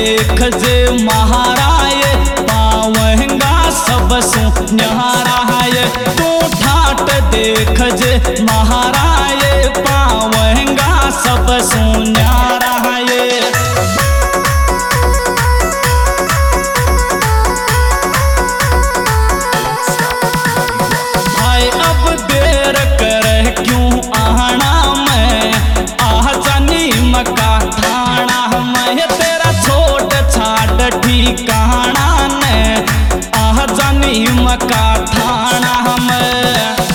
देख जे महाराय पावंगा सब सु न्याराय। तू ठाट देख जे महाराय पावंगा सब सु न्याराय। भाई अब देर कर क्यों आना मैं आह जानी मका थाना। मैं तेरा छोट छाट ठिकाना ने आह जानी मका थाना। मैं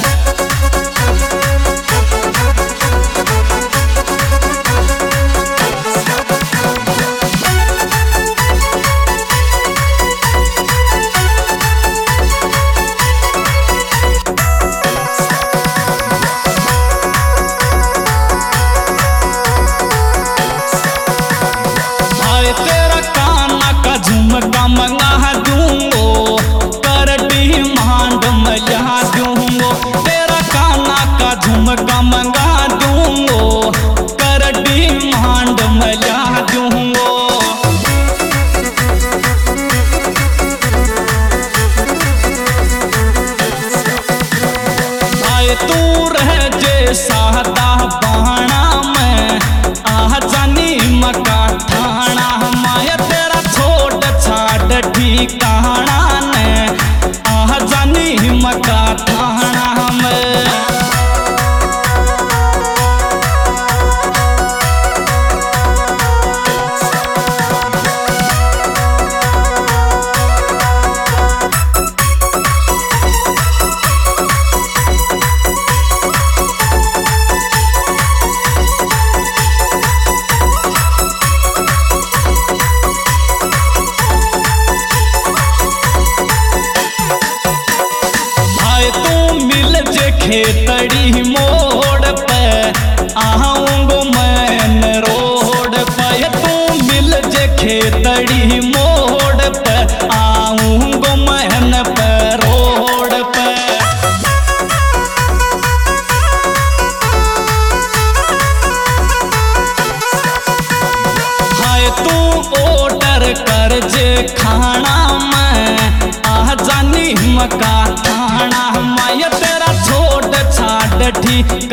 तेरा काना का झुमका मंगा दूंगो कर डिमांड मजा दूंगो। तेरा काना का झुमका मंगा दूंगो कर डिमांड मजा दूंगो। आए तू रह जे सादा बाणा में आह जानी मका थाना। माया तेरा छोट छाट ठिकाना ने आह जानी मका थाना। में खेतड़ी मोड़ पे आऊंगो मैं रोड पे। तू मिल जे खेतड़ी मोड़ पे आऊंगो मैं पे रोड पे। हाय तू ऑर्डर कर जे खाना मैं आह जानी मका थाना। मैं तेरा छोट छाट ठीक